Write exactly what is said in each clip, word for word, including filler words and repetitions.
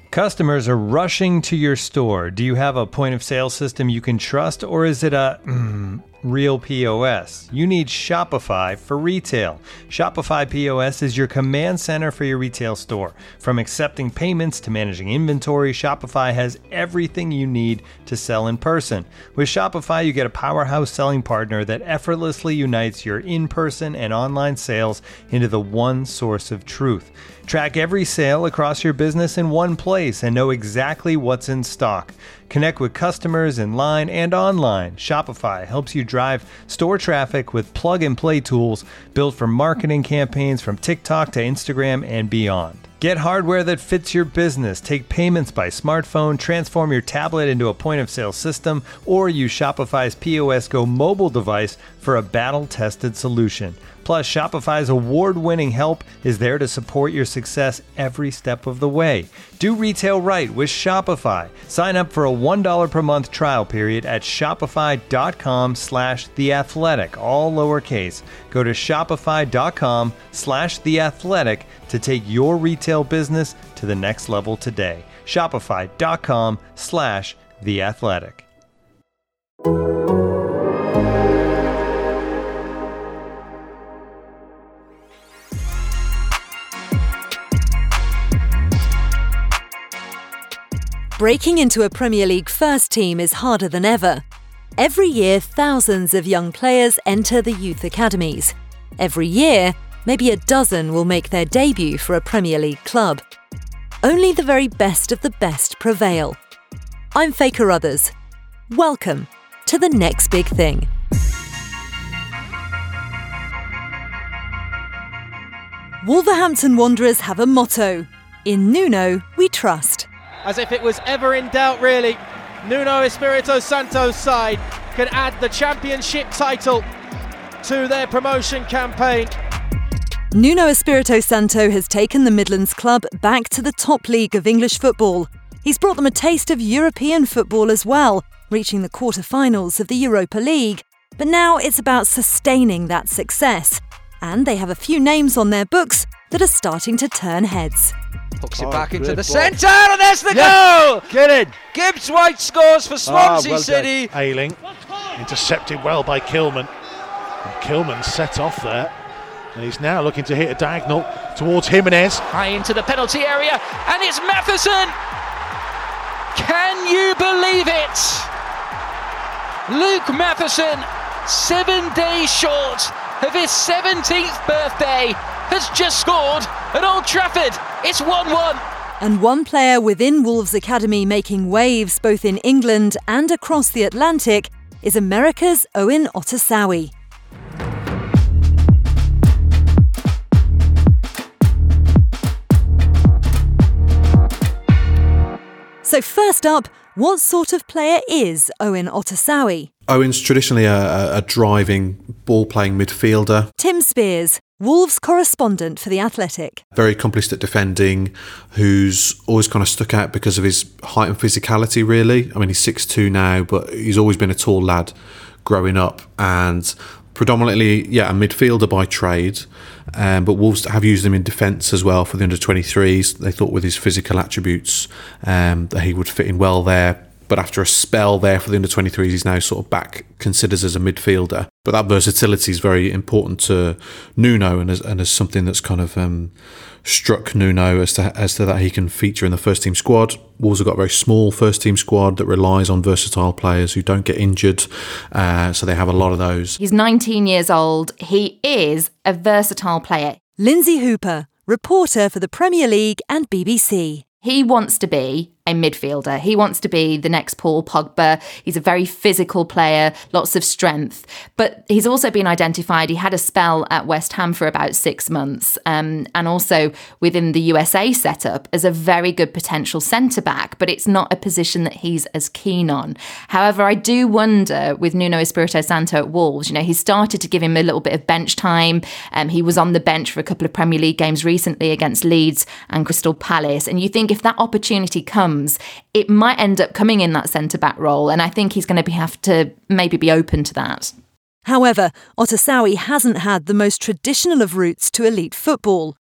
Customers are rushing to your store. Do you have a point of sale system you can trust, or is it a mm, real P O S? You need Shopify for retail. Shopify P O S is your command center for your retail store. From accepting payments to managing inventory, Shopify has everything you need to sell in person. With Shopify, you get a powerhouse selling partner that effortlessly unites your in-person and online sales into the one source of truth. Track every sale across your business in one place and know exactly what's in stock. Connect with customers in line and online. Shopify helps you drive store traffic with plug-and-play tools built for marketing campaigns from TikTok to Instagram and beyond. Get hardware that fits your business. Take payments by smartphone, transform your tablet into a point-of-sale system, or use Shopify's P O S Go mobile device for a battle-tested solution. Plus, Shopify's award-winning help is there to support your success every step of the way. Do retail right with Shopify. Sign up for a one dollar per month trial period at shopify.com slash theathletic, all lowercase. Go to shopify.com slash theathletic to take your retail business to the next level today. Shopify.com slash theathletic. Breaking into a Premier League first team is harder than ever. Every year, thousands of young players enter the youth academies. Every year, maybe a dozen will make their debut for a Premier League club. Only the very best of the best prevail. I'm Faye Carruthers. Welcome to The Next Big Thing. Wolverhampton Wanderers have a motto: in Nuno, we trust. As if it was ever in doubt, really. Nuno Espirito Santo's side can add the championship title to their promotion campaign. Nuno Espirito Santo has taken the Midlands club back to the top league of English football. He's brought them a taste of European football as well, reaching the quarter-finals of the Europa League. But now it's about sustaining that success. And they have a few names on their books that are starting to turn heads. Hooks it oh, back into the ball. centre, and there's the yeah, goal! Get in! Gibbs White scores for Swansea ah, well City. Done. Ayling, intercepted well by Kilman. And Kilman set off there. And he's now looking to hit a diagonal towards Jimenez. High into the penalty area, and it's Matheson! Can you believe it? Luke Matheson, seven days short of his seventeenth birthday, has just scored at Old Trafford. It's one one. And one player within Wolves Academy making waves both in England and across the Atlantic is America's Owen Otasowie. So first up, what sort of player is Owen Otasowie? Owen's traditionally a, a driving, ball-playing midfielder. Tim Spears, Wolves correspondent for The Athletic. Very accomplished at defending, who's always kind of stuck out because of his height and physicality, really. I mean, he's six foot two now, but he's always been a tall lad growing up, and predominantly, yeah, a midfielder by trade. Um, but Wolves have used him in defence as well for the under twenty-threes. They thought with his physical attributes um, that he would fit in well there. But after a spell there for the under twenty-threes, he's now sort of back considered as a midfielder. But that versatility is very important to Nuno, and as, and as something that's kind of um, struck Nuno as to, as to that he can feature in the first team squad. Wolves have got a very small first team squad that relies on versatile players who don't get injured, uh, so they have a lot of those. He's nineteen years old. He is a versatile player. Lindsay Hooper, reporter for the Premier League and B B C. He wants to be a midfielder. He wants to be the next Paul Pogba. He's a very physical player, lots of strength. But he's also been identified, he had a spell at West Ham for about six months, um, and also within the U S A setup as a very good potential centre-back, but it's not a position that he's as keen on. However, I do wonder with Nuno Espirito Santo at Wolves, you know, he started to give him a little bit of bench time. Um, he was on the bench for a couple of Premier League games recently against Leeds and Crystal Palace. And you think if that opportunity comes, it might end up coming in that centre-back role, and I think he's going to be, have to maybe be open to that. However, Otasowie hasn't had the most traditional of routes to elite football.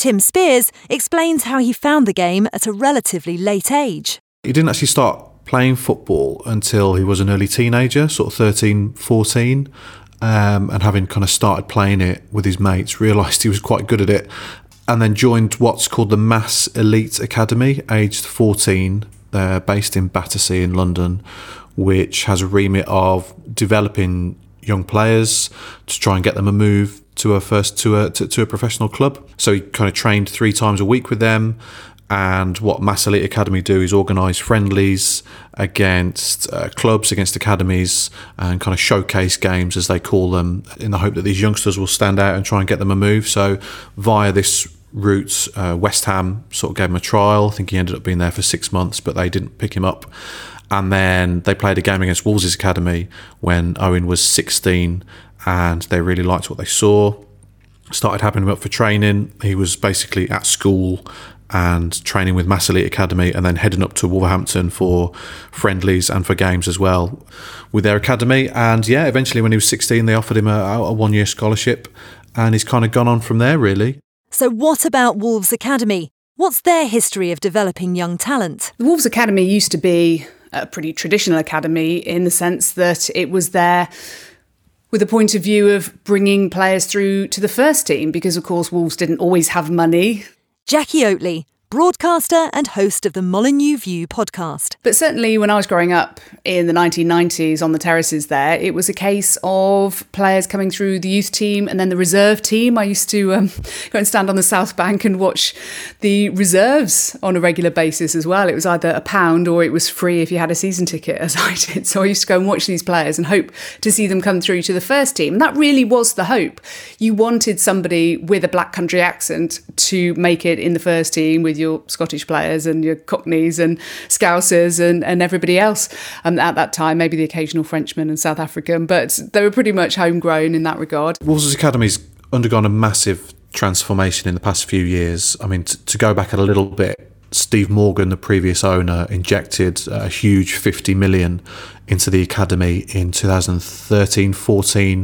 Tim Spears explains how he found the game at a relatively late age. He didn't actually start playing football until he was an early teenager, sort of thirteen, fourteen, um, and having kind of started playing it with his mates, realised he was quite good at it, and then joined what's called the Mass Elite Academy, aged fourteen. They're based in Battersea in London, which has a remit of developing young players to try and get them a move to a first to a to, to a professional club. So he kind of trained three times a week with them. And what Mass Elite Academy do is organise friendlies against uh, clubs, against academies, and kind of showcase games, as they call them, in the hope that these youngsters will stand out and try and get them a move. So via this route, uh, West Ham sort of gave him a trial. I think he ended up being there for six months, but they didn't pick him up. And then they played a game against Wolves' academy when Owen was sixteen, and they really liked what they saw. Started having him up for training. He was basically at school and training with Mass Elite Academy, and then heading up to Wolverhampton for friendlies and for games as well with their academy. And yeah, eventually when he was sixteen, they offered him a, a one-year scholarship, and he's kind of gone on from there, really. So what about Wolves Academy? What's their history of developing young talent? The Wolves Academy used to be a pretty traditional academy in the sense that it was there with a point of view of bringing players through to the first team, because of course Wolves didn't always have money. Jackie Oatley, broadcaster and host of the Molineux View podcast. But certainly when I was growing up in the nineteen nineties on the terraces there, it was a case of players coming through the youth team and then the reserve team. I used to um, go and stand on the South Bank and watch the reserves on a regular basis as well. It was either a pound or it was free if you had a season ticket, as I did. So I used to go and watch these players and hope to see them come through to the first team. And that really was the hope. You wanted somebody with a Black Country accent to make it in the first team with your Scottish players and your Cockneys and Scousers and, and everybody else. Um, at that time, maybe the occasional Frenchman and South African, but they were pretty much homegrown in that regard. Wolves' Academy's undergone a massive transformation in the past few years. I mean, t- to go back a little bit, Steve Morgan, the previous owner, injected a huge fifty million into the academy in two thousand thirteen fourteen,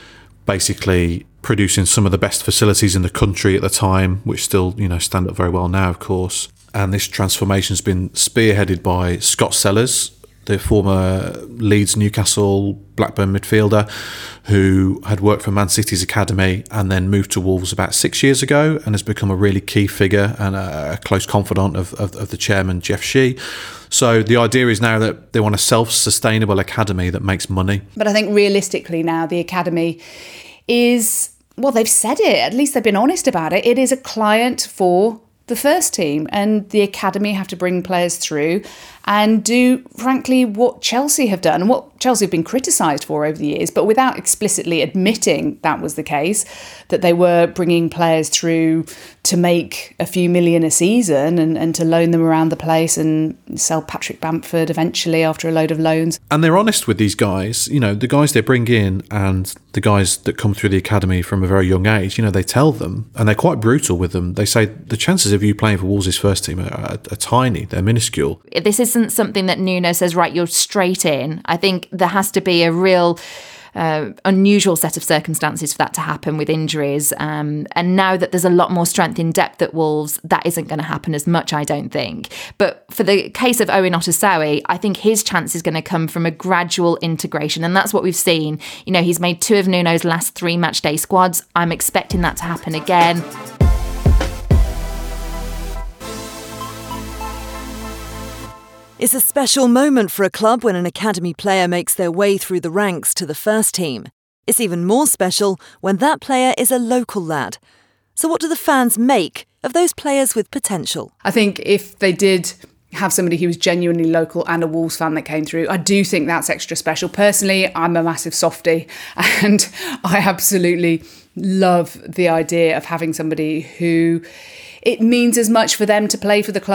basically producing some of the best facilities in the country at the time, which still, you know, stand up very well now, of course. And this transformation's been spearheaded by Scott Sellers, the former Leeds, Newcastle, Blackburn midfielder, who had worked for Man City's academy and then moved to Wolves about six years ago and has become a really key figure and a close confidant of, of, of the chairman, Jeff Shee. So the idea is now that they want a self-sustainable academy that makes money. But I think realistically now the academy is, well, they've said it, at least they've been honest about it. It is a client for the first team, and the academy have to bring players through and do, frankly, what Chelsea have done and what Chelsea have been criticised for over the years, but without explicitly admitting that was the case, that they were bringing players through to make a few million a season and, and to loan them around the place and sell Patrick Bamford eventually after a load of loans. And they're honest with these guys, you know, the guys they bring in and the guys that come through the academy from a very young age, you know, they tell them, and they're quite brutal with them. They say the chances of you playing for Wolves' first team are, are, are tiny, they're minuscule. This isn't something that Nuno says, right, you're straight in. I think there has to be a real uh, unusual set of circumstances for that to happen with injuries. Um, and now that there's a lot more strength in depth at Wolves, that isn't going to happen as much, I don't think. But for the case of Owen Otasowie, I think his chance is going to come from a gradual integration. And that's what we've seen. You know, he's made two of Nuno's last three match day squads. I'm expecting that to happen again. It's a special moment for a club when an academy player makes their way through the ranks to the first team. It's even more special when that player is a local lad. So what do the fans make of those players with potential? I think if they did have somebody who was genuinely local and a Wolves fan that came through, I do think that's extra special. Personally, I'm a massive softie and I absolutely love the idea of having somebody who it means as much for them to play for the club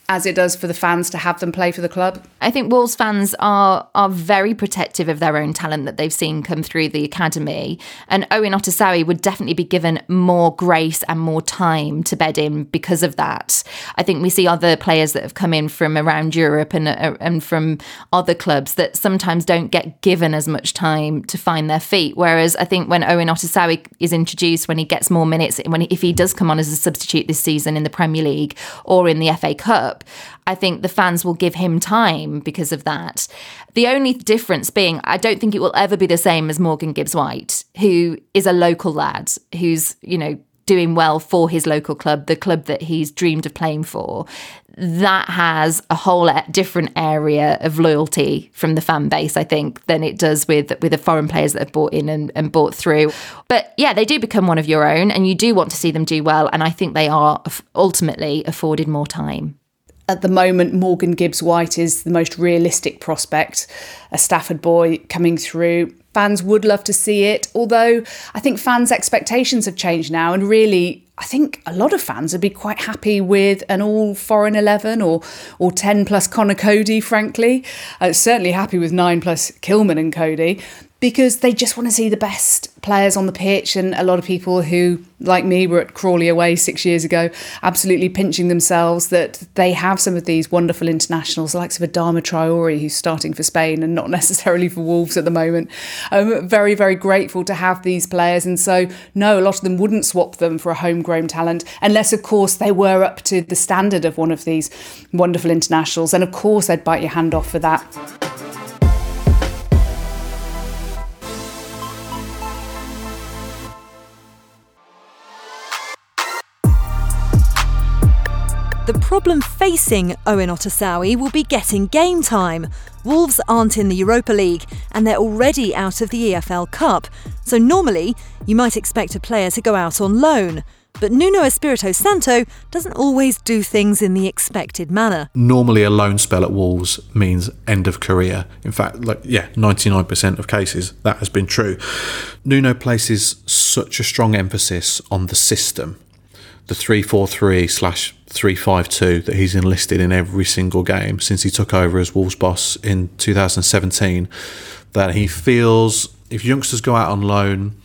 as it does for the fans to have them play for the club? I think Wolves fans are are very protective of their own talent that they've seen come through the academy. And Owen Otasowie would definitely be given more grace and more time to bed in because of that. I think we see other players that have come in from around Europe and uh, and from other clubs that sometimes don't get given as much time to find their feet. Whereas I think when Owen Otasowie is introduced, when he gets more minutes, when he, if he does come on as a substitute this season in the Premier League or in the F A Cup, I think the fans will give him time because of that. The only difference being, I don't think it will ever be the same as Morgan Gibbs-White, who is a local lad, who's, you know, doing well for his local club, the club that he's dreamed of playing for. That has a whole different area of loyalty from the fan base, I think, than it does with with the foreign players that have bought in and, and bought through. But yeah, they do become one of your own, and you do want to see them do well. And I think they are ultimately afforded more time. At the moment, Morgan Gibbs-White is the most realistic prospect, a Stafford boy coming through. Fans would love to see it, although I think fans' expectations have changed now, and really, I think a lot of fans would be quite happy with an all-foreign eleven or or ten plus Connor Cody, frankly. Uh, certainly happy with nine plus Kilman and Cody, because they just want to see the best players on the pitch. And a lot of people who, like me, were at Crawley away six years ago, absolutely pinching themselves that they have some of these wonderful internationals, the likes of Adama Traore, who's starting for Spain and not necessarily for Wolves at the moment. Um, very, very grateful to have these players. And so, no, a lot of them wouldn't swap them for a homegrown talent, unless, of course, they were up to the standard of one of these wonderful internationals. And, of course, they'd bite your hand off for that. The problem facing Owen Otasowie will be getting game time. Wolves aren't in the Europa League and they're already out of the E F L Cup. So normally, you might expect a player to go out on loan. But Nuno Espirito Santo doesn't always do things in the expected manner. Normally a loan spell at Wolves means end of career. In fact, like yeah, ninety-nine percent of cases that has been true. Nuno places such a strong emphasis on the system, the three four three slash three five two that he's enlisted in every single game since he took over as Wolves boss in two thousand seventeen, that he feels if youngsters go out on loan,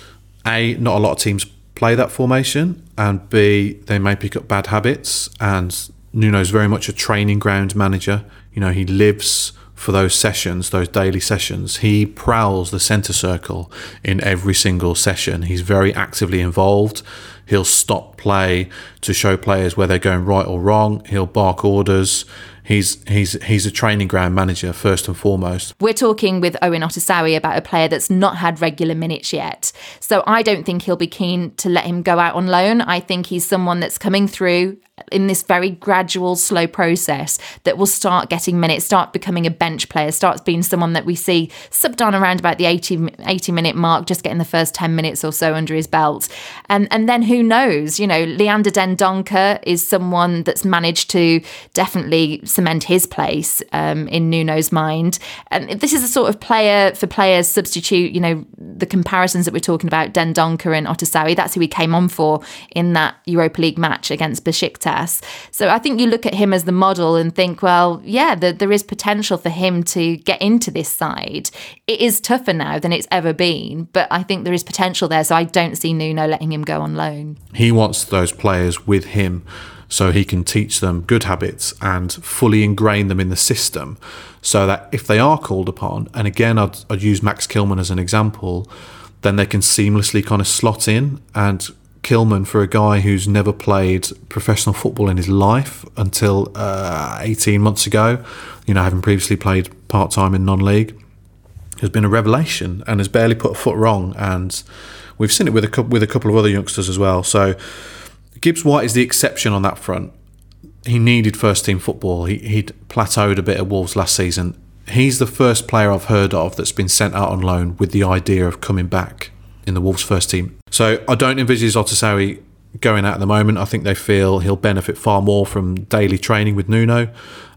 A, not a lot of teams play that formation, and B, they may pick up bad habits. And Nuno's very much a training ground manager. You know, he lives for those sessions, those daily sessions. He prowls the centre circle in every single session. He's very actively involved. He'll stop play to show players where they're going right or wrong. He'll bark orders. He's he's he's a training ground manager first and foremost. We're talking with Owen Otasowie about a player that's not had regular minutes yet. So I don't think he'll be keen to let him go out on loan. I think he's someone that's coming through in this very gradual, slow process that will start getting minutes, start becoming a bench player, starts being someone that we see subbed on around about the eighty, eighty minute mark, just getting the first ten minutes or so under his belt. And and then who knows, you know, Leander Dendoncker is someone that's managed to definitely cement his place um, in Nuno's mind. And this is a sort of player for players substitute, you know, the comparisons that we're talking about, Dendoncker and Otasowie, that's who he came on for in that Europa League match against Besiktas. So I think you look at him as the model and think, well, yeah, the, there is potential for him to get into this side. It is tougher now than it's ever been, but I think there is potential there. So I don't see Nuno letting him go on loan. He wants those players with him so he can teach them good habits and fully ingrain them in the system, so that if they are called upon, and again, I'd, I'd use Max Kilman as an example, then they can seamlessly kind of slot in. And Kilman, for a guy who's never played professional football in his life until uh, eighteen months ago, you know, having previously played part-time in non-league, has been a revelation and has barely put a foot wrong. And we've seen it with a couple, with a couple of other youngsters as well. So Gibbs-White is the exception on that front. He needed first-team football. He, he'd plateaued a bit at Wolves last season. He's the first player I've heard of that's been sent out on loan with the idea of coming back in the Wolves first team. So I don't envisage Otasowie going out at the moment. I think they feel he'll benefit far more from daily training with Nuno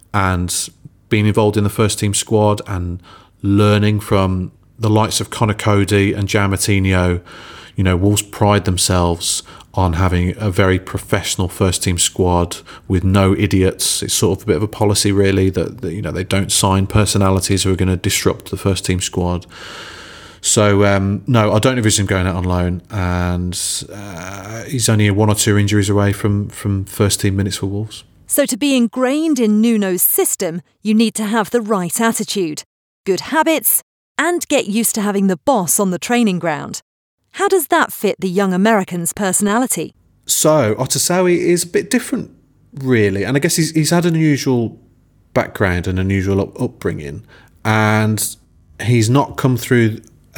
and being involved in the first team squad and learning from the likes of Connor Cody and João Moutinho. You know, Wolves pride themselves on having a very professional first team squad with no idiots. It's sort of a bit of a policy really that, that you know they don't sign personalities who are going to disrupt the first team squad. So um, no, I don't envisage him going out on loan, and uh, he's only one or two injuries away from from first team minutes for Wolves. So to be ingrained in Nuno's system, you need to have the right attitude, good habits, and get used to having the boss on the training ground. How does that fit the young American's personality? So Otasowie is a bit different, really, and I guess he's he's had an unusual background and unusual up, upbringing, and he's not come through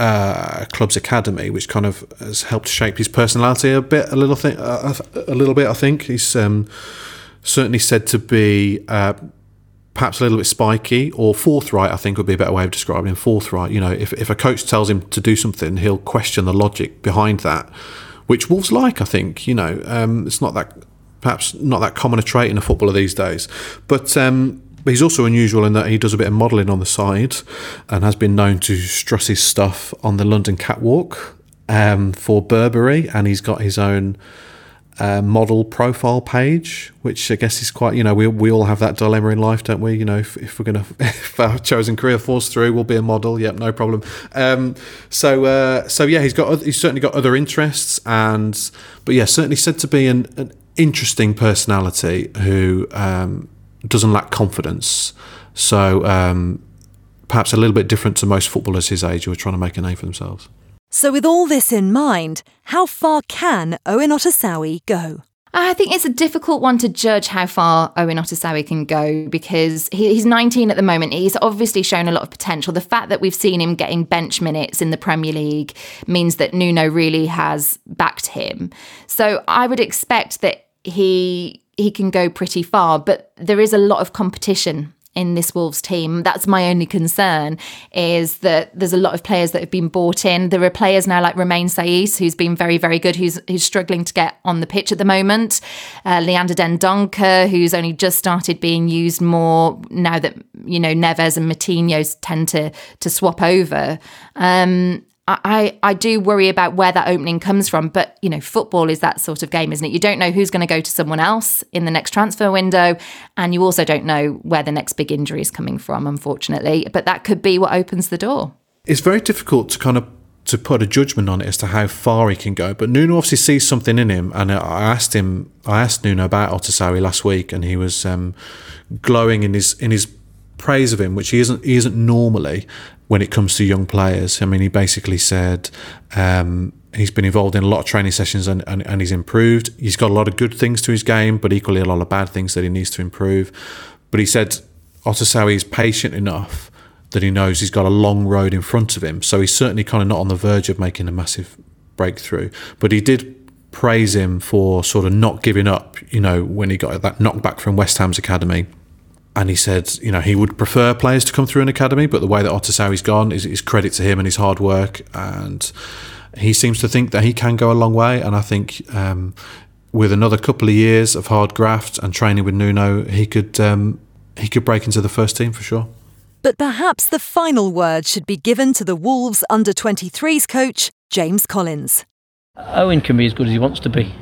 uh, club's academy, which kind of has helped shape his personality a bit, a little thing, uh, a little bit. I think he's um, certainly said to be uh, perhaps a little bit spiky or forthright. I think would be a better way of describing him. Forthright. You know, if if a coach tells him to do something, he'll question the logic behind that, which Wolves like. I think you know, um, it's not that perhaps not that common a trait in a footballer these days, but. Um, But he's also unusual in that he does a bit of modelling on the side and has been known to strut his stuff on the London catwalk um, for Burberry, and he's got his own uh, model profile page, which I guess is quite, you know, we we all have that dilemma in life, don't we? You know, if, if we're going to, if our chosen career falls through, we'll be a model. Yep, no problem. Um, so, uh, so yeah, he's got, he's certainly got other interests, and but yeah, certainly said to be an, an interesting personality who. Um, doesn't lack confidence, so um, perhaps a little bit different to most footballers his age who are trying to make a name for themselves. So with all this in mind, how far can Owen Otasowie go? I think it's a difficult one to judge how far Owen Otasowie can go because he, he's nineteen at the moment. He's obviously shown a lot of potential. The fact that we've seen him getting bench minutes in the Premier League means that Nuno really has backed him. So I would expect that he... he can go pretty far, but there is a lot of competition in this Wolves team. That's my only concern, is that there's a lot of players that have been bought in. There are players now like Romain Saiss, who's been very, very good, who's who's struggling to get on the pitch at the moment. Uh, Leander Dendoncker, who's only just started being used more now that, you know, Neves and Moutinho tend to, to swap over. Um, I, I do worry about where that opening comes from, but, you know, football is that sort of game, isn't it? You don't know who's going to go to someone else in the next transfer window, and you also don't know where the next big injury is coming from, unfortunately. But that could be what opens the door. It's very difficult to kind of to put a judgment on it as to how far he can go, but Nuno obviously sees something in him, and I asked him, I asked Nuno about Otasowie last week, and he was um, glowing in his in his praise of him, which he isn't he isn't normally when it comes to young players. I mean, he basically said um, he's been involved in a lot of training sessions and, and, and he's improved. He's got a lot of good things to his game, but equally a lot of bad things that he needs to improve. But he said Otasowie is patient enough that he knows he's got a long road in front of him. So he's certainly kind of not on the verge of making a massive breakthrough. But he did praise him for sort of not giving up, you know, when he got that knockback from West Ham's academy. And he said, you know, he would prefer players to come through an academy, but the way that Otasowie's gone is, is credit to him and his hard work. And he seems to think that he can go a long way. And I think um, with another couple of years of hard graft and training with Nuno, he could um, he could break into the first team for sure. But perhaps the final word should be given to the Wolves under twenty-threes coach, James Collins. Owen can be as good as he wants to be.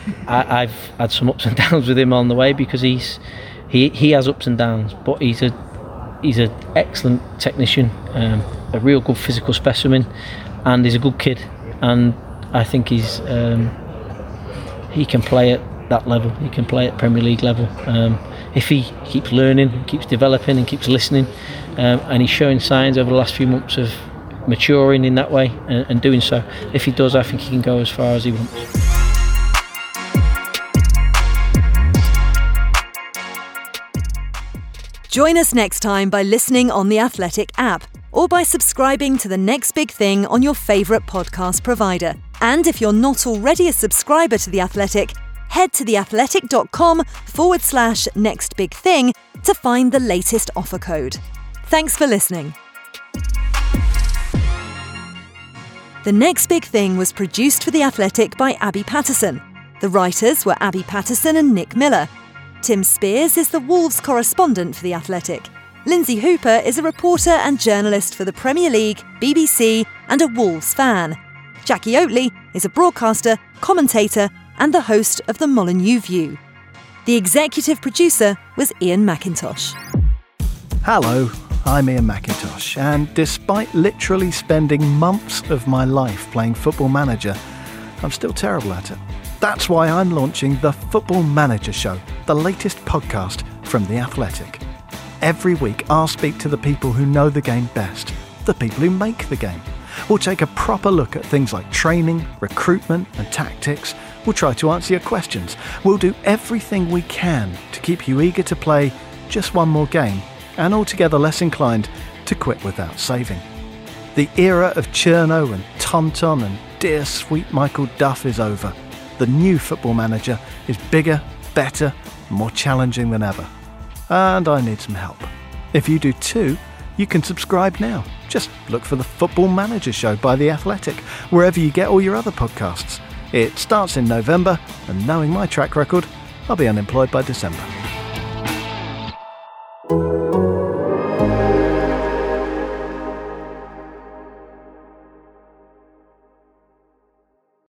I, I've had some ups and downs with him on the way because he's he he has ups and downs, but he's a he's an excellent technician, um, a real good physical specimen, and he's a good kid. And I think he's um, he can play at that level. He can play at Premier League level um, if he keeps learning, keeps developing, and keeps listening. Um, and he's showing signs over the last few months of maturing in that way and, and doing so. If he does, I think he can go as far as he wants. Join us next time by listening on the Athletic app or by subscribing to The Next Big Thing on your favourite podcast provider. And if you're not already a subscriber to The Athletic, head to theathletic.com forward slash next big thing to find the latest offer code. Thanks for listening. The Next Big Thing was produced for The Athletic by Abby Patterson. The writers were Abby Patterson and Nick Miller. Tim Spears is the Wolves correspondent for The Athletic. Lindsay Hooper is a reporter and journalist for the Premier League, B B C, and a Wolves fan. Jackie Oatley is a broadcaster, commentator, and the host of the Molineux View. The executive producer was Ian McIntosh. Hello, I'm Ian McIntosh, and despite literally spending months of my life playing Football Manager, I'm still terrible at it. That's why I'm launching the Football Manager Show, the latest podcast from The Athletic. Every week I'll speak to the people who know the game best, the people who make the game. We'll take a proper look at things like training, recruitment and tactics. We'll try to answer your questions. We'll do everything we can to keep you eager to play just one more game and altogether less inclined to quit without saving. The era of Cherno and Tonton and dear sweet Michael Duff is over. The new Football Manager is bigger, better, more challenging than ever. And I need some help. If you do too, you can subscribe now. Just look for the Football Manager Show by The Athletic, wherever you get all your other podcasts. It starts in November, and knowing my track record, I'll be unemployed by December.